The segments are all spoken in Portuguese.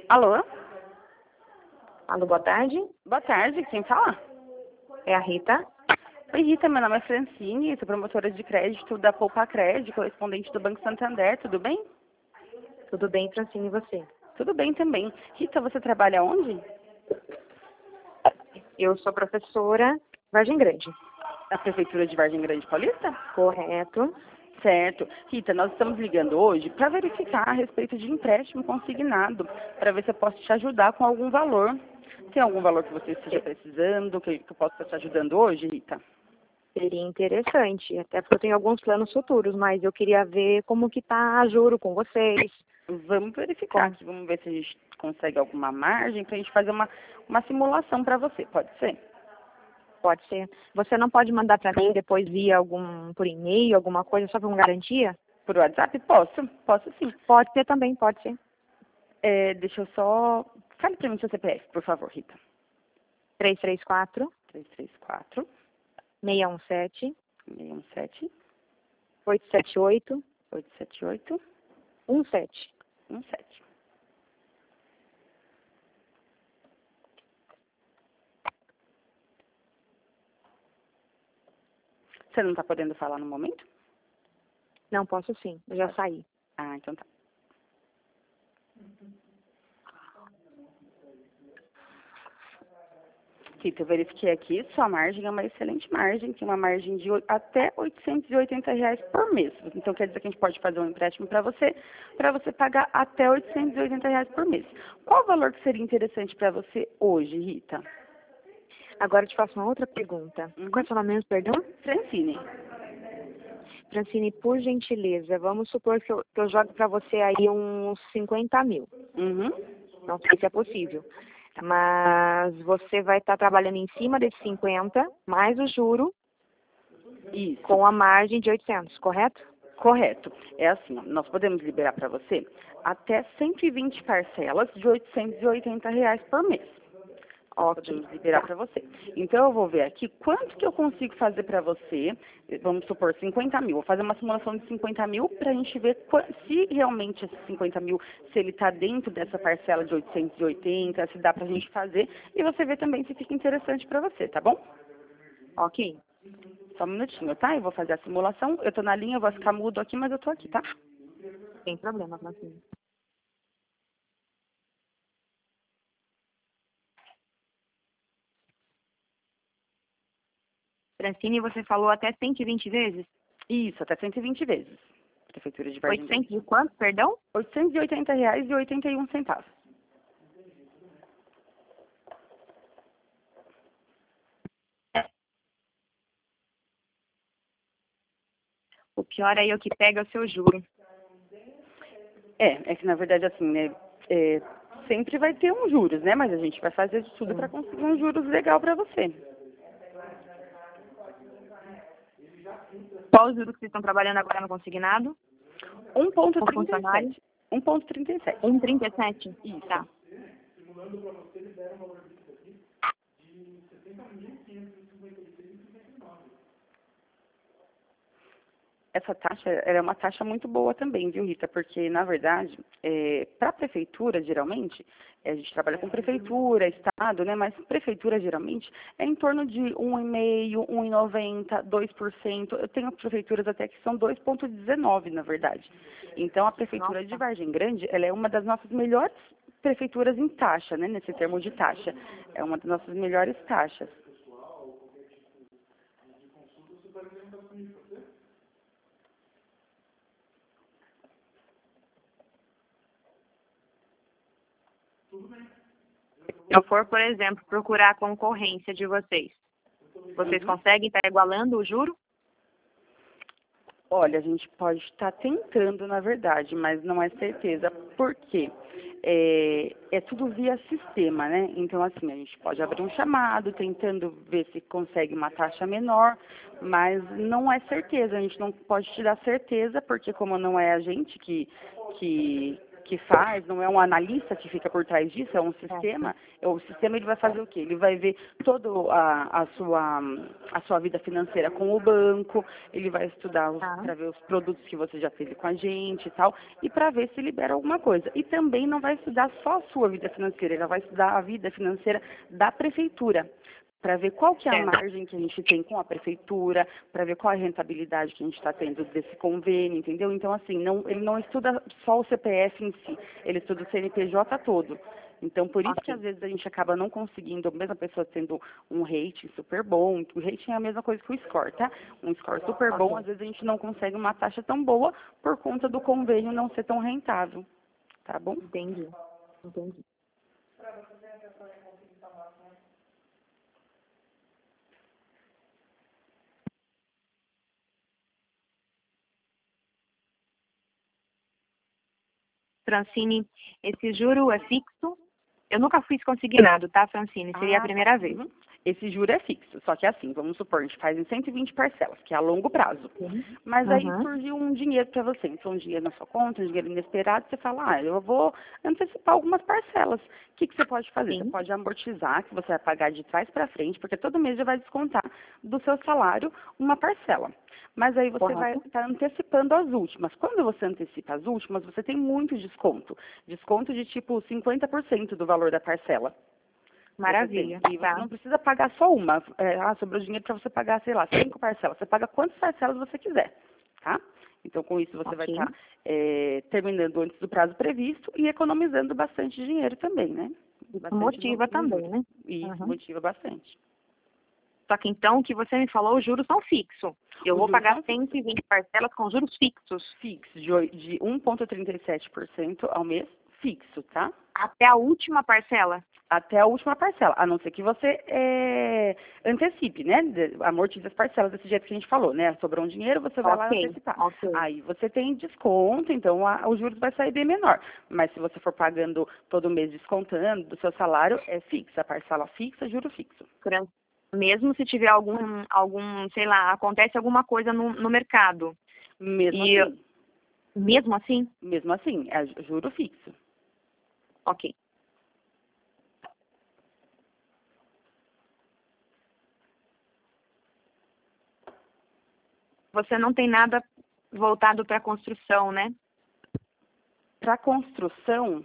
Alô? Alô, boa tarde. Boa tarde, quem fala? É a Rita. Oi, Rita, meu nome é Francine, sou promotora de crédito da Poupa Crédito, correspondente do Banco Santander, tudo bem? Tudo bem, Francine, e você? Tudo bem também. Rita, você trabalha onde? Eu sou professora Vargem Grande. Na Prefeitura de Vargem Grande Paulista? Correto. Certo. Rita, nós estamos ligando hoje para verificar a respeito de empréstimo consignado, para ver se eu posso te ajudar com algum valor. Tem algum valor que você esteja precisando, que eu possa estar te ajudando hoje, Rita? Seria interessante, até porque eu tenho alguns planos futuros, mas eu queria ver como que tá a juro com vocês. Vamos verificar aqui, vamos ver se a gente consegue alguma margem para a gente fazer uma simulação para você, pode ser? Pode ser. Você não pode mandar para mim depois via por e-mail, alguma coisa, só para uma garantia? Por WhatsApp? Posso sim. Pode ser também, pode ser. Deixa eu só... Fale para mim seu CPF, por favor, Rita. 334 334 617 617 878 878 17. 17. Você não está podendo falar no momento? Não, posso sim, eu já saí. Ah, então tá. Rita, eu verifiquei aqui, sua margem é uma excelente margem, tem uma margem de até R$ 880 por mês. Então quer dizer que a gente pode fazer um empréstimo para você pagar até R$ 880 por mês. Qual o valor que seria interessante para você hoje, Rita? Agora eu te faço uma outra pergunta. Qual é o seu nome mesmo, perdão? Francine. Francine, por gentileza, vamos supor que eu jogue para você aí uns 50 mil. Uhum. Não sei se é possível. Mas você vai estar trabalhando em cima desses 50, mais o juro, Isso. com a margem de 800, correto? Correto. É assim, ó, nós podemos liberar para você até 120 parcelas de R$ 880 por mês. Nós podemos liberar para você. Então, eu vou ver aqui quanto que eu consigo fazer para você. Vamos supor, 50 mil. Vou fazer uma simulação de 50 mil para a gente ver se realmente esses 50 mil, se ele está dentro dessa parcela de 880, se dá para a gente fazer. E você ver também se fica interessante para você, tá bom? Ok. Só um minutinho, tá? Eu vou fazer a simulação. Eu tô na linha, eu vou ficar mudo aqui, mas eu tô aqui, tá? Sem problema, Francine. Francine, você falou até 120 vezes? Isso, até 120 vezes. Prefeitura de Vargem Grande. 800 e quanto, perdão? R$ 880,81. O pior aí é o que pega o seu juro. É que na verdade assim, né? Sempre vai ter uns juros, né? Mas a gente vai fazer de tudo para conseguir uns juros legal para você. Qual o juro que vocês estão trabalhando agora no consignado? 1,37. 1,37. 1,37? Isso. Tá. Essa taxa ela é uma taxa muito boa também, viu, Rita? Porque, na verdade, para a prefeitura, geralmente, a gente trabalha com prefeitura, estado, né? Mas prefeitura, geralmente, é em torno de 1,5%, 1,90%, 2%. Eu tenho prefeituras até que são 2,19%, na verdade. Então, a prefeitura de Vargem Grande, ela é uma das nossas melhores prefeituras em taxa, né? Nesse termo de taxa. É uma das nossas melhores taxas. Se eu for, por exemplo, procurar a concorrência de vocês, vocês conseguem estar igualando o juro? Olha, a gente pode estar tentando, na verdade, mas não é certeza. Por quê? É tudo via sistema, né? Então, assim, a gente pode abrir um chamado, tentando ver se consegue uma taxa menor, mas não é certeza. A gente não pode te dar certeza, porque como não é a gente que que faz, não é um analista que fica por trás disso, é um sistema. O sistema ele vai fazer o quê? Ele vai ver toda a sua vida financeira com o banco, ele vai estudar para ver os produtos que você já teve com a gente e tal, e para ver se libera alguma coisa. E também não vai estudar só a sua vida financeira, ele vai estudar a vida financeira da prefeitura, para ver qual que é a margem que a gente tem com a prefeitura, para ver qual é a rentabilidade que a gente está tendo desse convênio, entendeu? Então, assim, ele não estuda só o CPF em si, ele estuda o CNPJ todo. Então, por isso que às vezes a gente acaba não conseguindo, a mesma pessoa tendo um rating super bom, o rating é a mesma coisa que o score, tá? Um score super bom, às vezes a gente não consegue uma taxa tão boa por conta do convênio não ser tão rentável, tá bom? Entendi. Francine, esse juro é fixo? Eu nunca fiz consignado, tá, Francine? Seria a primeira vez. Uhum. Esse juro é fixo, só que assim, vamos supor, a gente faz em 120 parcelas, que é a longo prazo. Mas aí surgiu um dinheiro para você, entrou um dinheiro na sua conta, um dinheiro inesperado, você fala, eu vou antecipar algumas parcelas. O que você pode fazer? Você pode amortizar, que você vai pagar de trás para frente, porque todo mês já vai descontar do seu salário uma parcela. Mas aí você vai estar antecipando as últimas. Quando você antecipa as últimas, você tem muito desconto. Desconto de tipo 50% do valor da parcela. Maravilha. E você não precisa pagar só uma. Sobrou dinheiro para você pagar, sei lá, 5 parcelas. Você paga quantas parcelas você quiser, tá? Então, com isso, você vai estar terminando antes do prazo previsto e economizando bastante dinheiro também, né? Motiva também, né? Isso, motiva bastante. Só que então, o que você me falou, os juros são fixos. Eu vou pagar 120 parcelas com juros fixos. Fixos, de 1,37% ao mês, fixo, tá? Até a última parcela? Até a última parcela, a não ser que você antecipe, né? Amortize as parcelas desse jeito que a gente falou, né? Sobrou um dinheiro, você vai lá antecipar. Aí você tem desconto, então os juros vai sair bem menor. Mas se você for pagando todo mês descontando do seu salário, é fixa, parcela fixa, juro fixo. Mesmo se tiver algum, sei lá, acontece alguma coisa no mercado. Mesmo assim? Mesmo assim? Mesmo assim, é juro fixo. Ok. Você não tem nada voltado para construção, né? Para construção,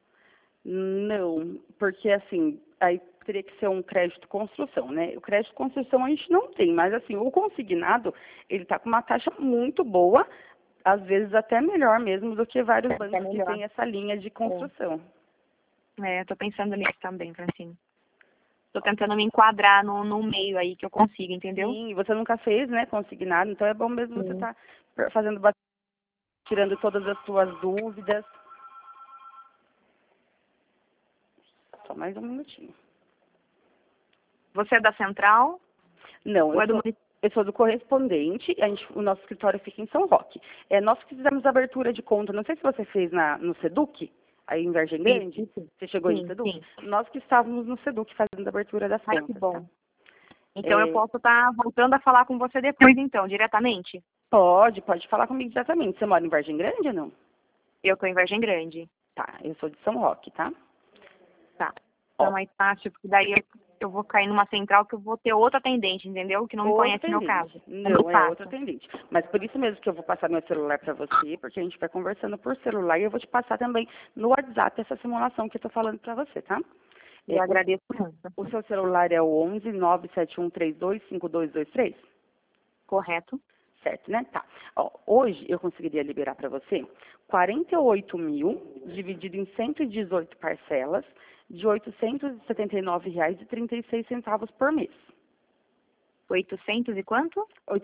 não, porque assim, aí teria que ser um crédito construção, né? O crédito construção a gente não tem, mas assim, o consignado, ele está com uma taxa muito boa, às vezes até melhor mesmo do que vários bancos que têm essa linha de construção. Estou pensando nisso também, Francine. Estou tentando me enquadrar no meio aí que eu consigo, entendeu? Sim, você nunca fez, né, consignado, então é bom mesmo você estar fazendo, tirando todas as suas dúvidas. Só mais um minutinho. Você é da central? Não, eu sou do correspondente, o nosso escritório fica em São Roque. Nós fizemos abertura de conta, não sei se você fez no Seduc, aí em Vargem Grande. Você chegou aí no Seduc? Sim. Nós que estávamos no Seduc fazendo a abertura das contas. Que bom. Tá? Então eu posso estar voltando a falar com você depois, então, diretamente? Pode falar comigo diretamente. Você mora em Vargem Grande ou não? Eu estou em Vargem Grande. Tá, eu sou de São Roque, tá? Tá. Então é mais fácil, porque daí eu vou cair numa central que eu vou ter outra atendente, entendeu? Que não me conhece no meu caso. Não, é outra atendente. Mas por isso mesmo que eu vou passar meu celular para você, porque a gente vai conversando por celular e eu vou te passar também no WhatsApp essa simulação que eu tô falando para você, tá? Eu agradeço muito. O seu celular é o 11 97132 5223? Correto. Certo, né? Tá. Hoje eu conseguiria liberar para você 48 mil dividido em 118 parcelas de R$ 879,36 por mês. 800 e quanto? R$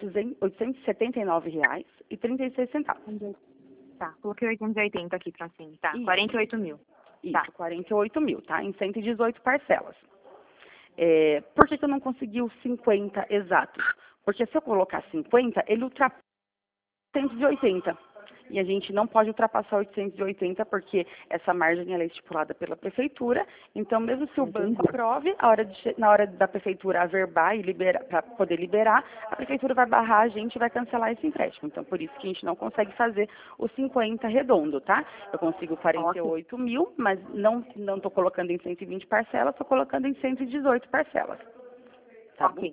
879,36. Tá, coloquei 880 aqui, Francine. Tá, 48 mil. Isso, tá. 48 mil, tá? Em 118 parcelas. Por que eu não consegui os 50 exatos? Porque se eu colocar 50, ele ultrapassa 180. e a gente não pode ultrapassar 880 porque essa margem ela é estipulada pela prefeitura. Então, mesmo se o banco aprove, na hora da prefeitura averbar e liberar, para poder liberar, a prefeitura vai barrar a gente e vai cancelar esse empréstimo. Então, por isso que a gente não consegue fazer os 50 redondo, tá? Eu consigo 48 mil, mas não estou colocando em 120 parcelas, estou colocando em 118 parcelas. Tá bom?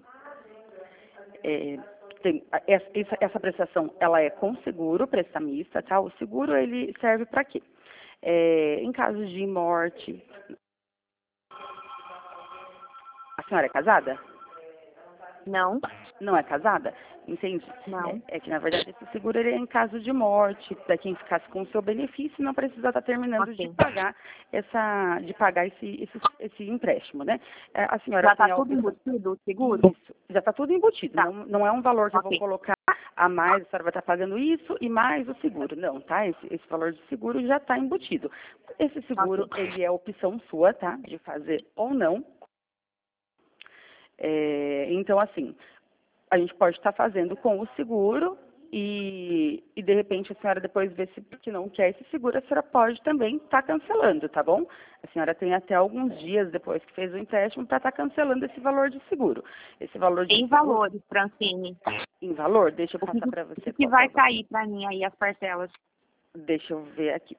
Essa prestação, ela é com seguro prestamista, tá? O seguro, ele serve para quê? Em casos de morte. A senhora é casada? Não. Não é casada? Entende? Não. É que, na verdade, esse seguro ele é em caso de morte, para quem ficasse com o seu benefício, não precisa estar terminando de pagar esse empréstimo, né? A senhora já está tem tudo embutido o seguro? Isso, já está tudo embutido. Tá. Não é um valor que eu vou colocar a mais, a senhora vai estar pagando isso e mais o seguro. Não, tá? Esse valor de seguro já está embutido. Esse seguro, ele é opção sua, tá? De fazer ou não. Então, assim, a gente pode estar fazendo com o seguro e de repente a senhora depois vê se que não quer esse seguro, a senhora pode também estar cancelando, tá bom? A senhora tem até alguns dias depois que fez o empréstimo para estar cancelando esse valor de seguro. Esse valor de em seguro, valores, Francine. Em valor? Deixa eu passar para você. O que vai cair para mim aí as parcelas? Deixa eu ver aqui.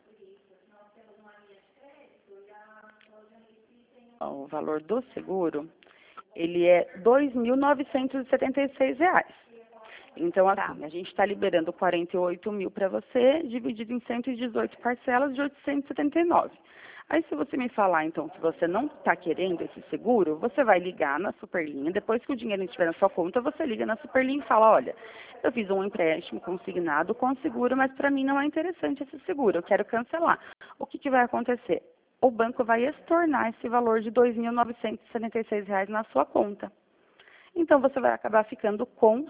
O valor do seguro, ele é R$ 2.976. Então, assim, a gente está liberando 48 mil para você, dividido em 118 parcelas de 879. Aí, se você me falar, então, que você não está querendo esse seguro, você vai ligar na Superlinha. Depois que o dinheiro estiver na sua conta, você liga na Superlinha e fala, olha, eu fiz um empréstimo consignado com seguro, mas para mim não é interessante esse seguro, eu quero cancelar. O que vai acontecer? O banco vai estornar esse valor de R$ 2.976 na sua conta. Então, você vai acabar ficando com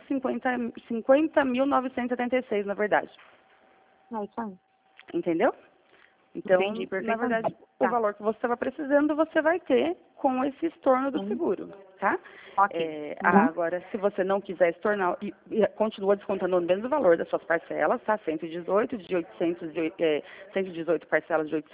50.976, na verdade. É isso aí. Entendeu? Então, Entendi, na verdade, tá. o valor que você estava precisando, você vai ter com esse estorno do seguro, tá? Agora, se você não quiser estornar, e continua descontando o mesmo valor das suas parcelas, tá? 118 parcelas de R$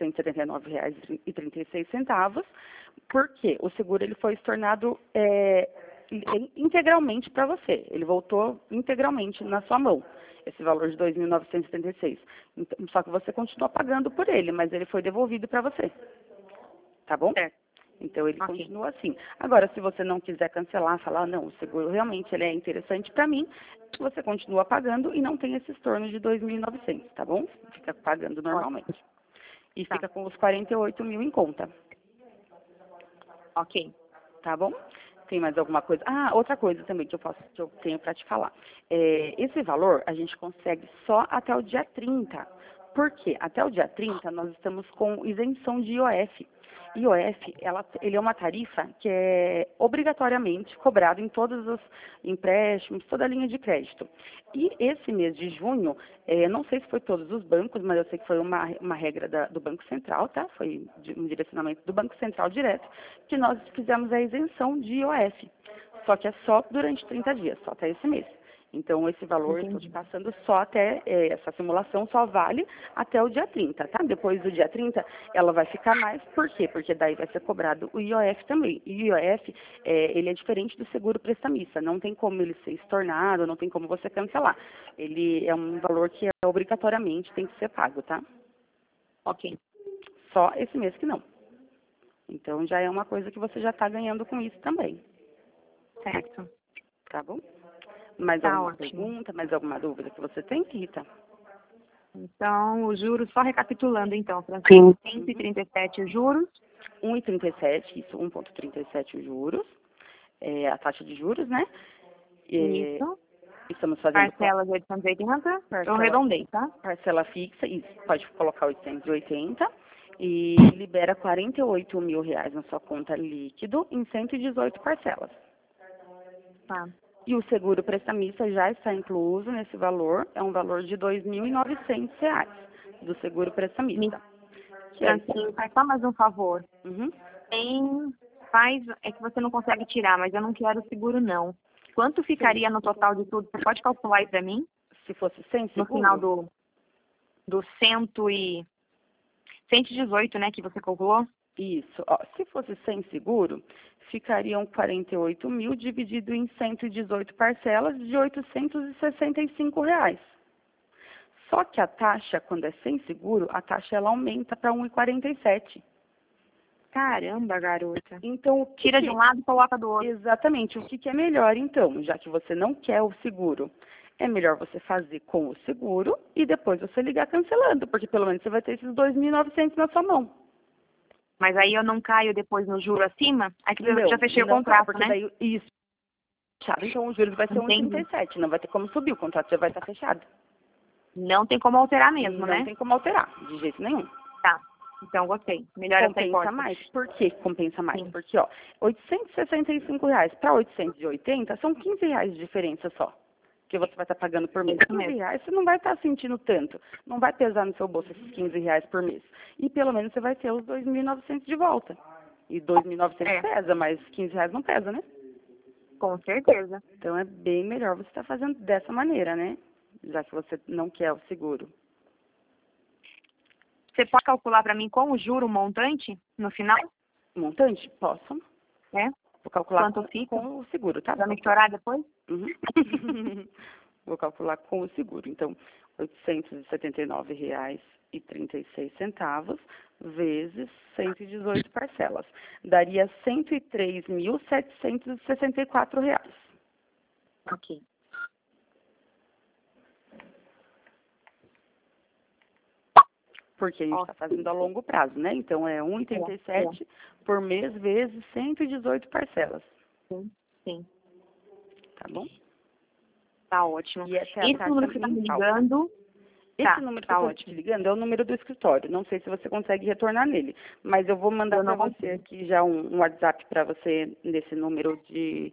879,36. Por quê? O seguro ele foi estornado integralmente para você. Ele voltou integralmente na sua mão, esse valor de R$ 2.976. Então, só que você continua pagando por ele, mas ele foi devolvido para você. Tá bom? Então, ele continua assim. Agora, se você não quiser cancelar, falar, não, o seguro realmente ele é interessante para mim, você continua pagando e não tem esse estorno de R$ 2.900, tá bom? Fica pagando normalmente. E fica com os 48 mil em conta. Ok. Tá bom? Tem mais alguma coisa? Outra coisa também que eu tenho para te falar. Esse valor a gente consegue só até o dia 30. Por quê? Até o dia 30 nós estamos com isenção de IOF. IOF, ele é uma tarifa que é obrigatoriamente cobrada em todos os empréstimos, toda a linha de crédito. E esse mês de junho, não sei se foi todos os bancos, mas eu sei que foi uma regra do Banco Central, tá? Foi um direcionamento do Banco Central direto, que nós fizemos a isenção de IOF. Só que é só durante 30 dias, só até esse mês. Então, esse valor, eu estou te passando só até, essa simulação só vale até o dia 30, tá? Depois do dia 30, ela vai ficar mais. Por quê? Porque daí vai ser cobrado o IOF também. E o IOF, ele é diferente do seguro prestamista. Não tem como ele ser estornado, não tem como você cancelar. Ele é um valor que obrigatoriamente tem que ser pago, tá? Ok. Só esse mês que não. Então, já é uma coisa que você já está ganhando com isso também. Certo. Tá bom? Mais alguma pergunta, mais alguma dúvida que você tem, Rita? Então, os juros, só recapitulando então, Francine, 137 os juros. 1,37, isso, 1,37 os juros, a taxa de juros, né? Isso. Estamos fazendo... Parcelas de 880, eu arredondei, tá? Parcela fixa, isso, pode colocar 880 e libera R$ 48 mil na sua conta líquido em 118 parcelas. Tá. E o seguro prestamista já está incluso nesse valor, é um valor de R$ 2.900 do seguro prestamista. Francine, faz só mais um favor. Uhum. É que você não consegue tirar, mas eu não quero seguro não. Quanto ficaria no total de tudo? Você pode calcular aí para mim? Se fosse sem seguro? No final do... do 118, né, que você calculou? Isso. Ó, se fosse sem seguro, ficariam 48 mil dividido em 118 parcelas de R$ 865. Só que a taxa, quando é sem seguro, a taxa ela aumenta para 1,47. Caramba, garota. Então, Tira de um lado e coloca do outro. Exatamente. O que é melhor, então, já que você não quer o seguro? É melhor você fazer com o seguro e depois você ligar cancelando, porque pelo menos você vai ter esses 2.900 na sua mão. Mas aí eu não caio depois no juro acima? Aqui eu já fechei o não, contrato, porque né? daí isso. Então o juros vai ser Entendi. 1,37, não vai ter como subir, o contrato já vai estar fechado. Não tem como alterar mesmo, né? Não tem como alterar, de jeito nenhum. Tá. Então gostei. Melhor essa Compensa hipótese. mais. Por que compensa mais? Sim. Porque, ó, R$ 865 para 880 são R$ 15 de diferença só. Que você vai estar pagando por mês. Isso R$ 15, mesmo. você não vai estar sentindo tanto. Não vai pesar no seu bolso esses R$ 15 por mês. E pelo menos você vai ter os 2.900 de volta. E 2.900 pesa, mas R$ 15 não pesa, né? Com certeza. Então é bem melhor você estar fazendo dessa maneira, né? Já que você não quer o seguro. Você pode calcular para mim com o juro o montante no final? Montante? Posso. É? Vou calcular Quanto fica? com o seguro, tá? Pra me chorar depois? Uhum. Vou calcular com o seguro. Então, R$ 879,36 vezes 118 parcelas. Daria R$ 103.764. Ok. Porque a gente está fazendo a longo prazo, né? Então, é 1,87 por mês vezes 118 parcelas. Sim, sim. Tá bom? Tá ótimo. E essa é a Esse taxa número que tá me mensal. ligando... Esse número que eu estou te ligando é o número do escritório. Não sei se você consegue retornar nele. Mas eu vou mandar para você aqui já um WhatsApp para você nesse número de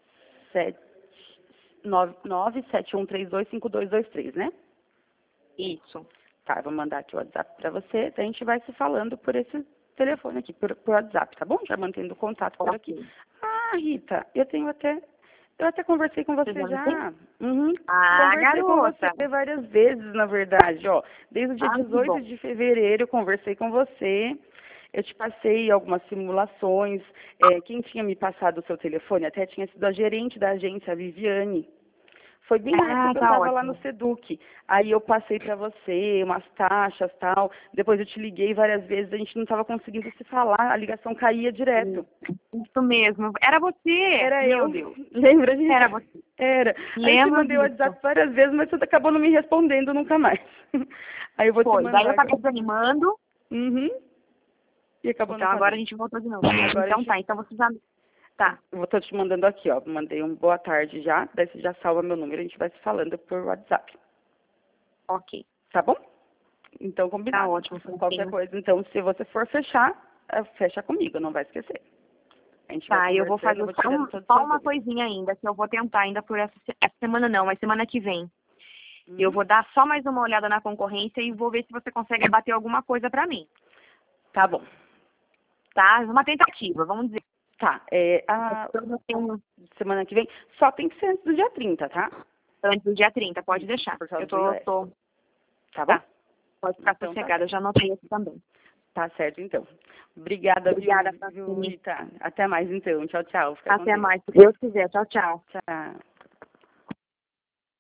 971325223, né? Isso. Tá, eu vou mandar aqui o WhatsApp para você. Daí a gente vai se falando por esse telefone aqui, por WhatsApp, tá bom? Já mantendo contato por aqui. Ah, Rita, eu até conversei com você já. Uhum. Conversei com garota. você várias vezes, na verdade, ó. Desde o dia 18 de fevereiro eu conversei com você. Eu te passei algumas simulações. Quem tinha me passado o seu telefone até tinha sido a gerente da agência, a Viviane. Foi bem na época que eu estava lá no Seduc. Aí eu passei para você umas taxas e tal. Depois eu te liguei várias vezes, a gente não estava conseguindo se falar, a ligação caía direto. Isso mesmo. Era você. Era Meu eu. Deus. Lembra, gente? Era você. Era. Lembro Aí eu te mandei o disso. WhatsApp várias vezes, mas você acabou não me respondendo nunca mais. Aí eu vou te mandar. Daí eu acabei desanimando. Uhum. E acabou Então não agora fazendo. a gente voltou de novo. Agora Então tá, então você já... Tá. Eu vou te mandando aqui, ó. Mandei um boa tarde já, daí você já salva meu número, a gente vai se falando por WhatsApp. Ok. Tá bom? Então, combinado. Tá ótimo. Qualquer coisa, então, se você for fechar, fecha comigo, não vai esquecer. A gente Tá, vai eu vou fazer só uma coisinha ainda, que eu vou tentar ainda por essa semana não, mas semana que vem. Eu vou dar só mais uma olhada na concorrência e vou ver se você consegue bater alguma coisa pra mim. Tá bom. Tá? Uma tentativa, vamos dizer. Tá. Semana que vem, só tem que ser antes do dia 30, tá? Antes do dia 30, pode deixar. Eu tô... Tá bom? Tá. Pode ficar sossegada, eu já anotei esse também. Tá certo, então. Obrigada, Francine. Rita. Até mais, então. Tchau, tchau. Até mais, se Deus quiser. Tchau, tchau. Tchau.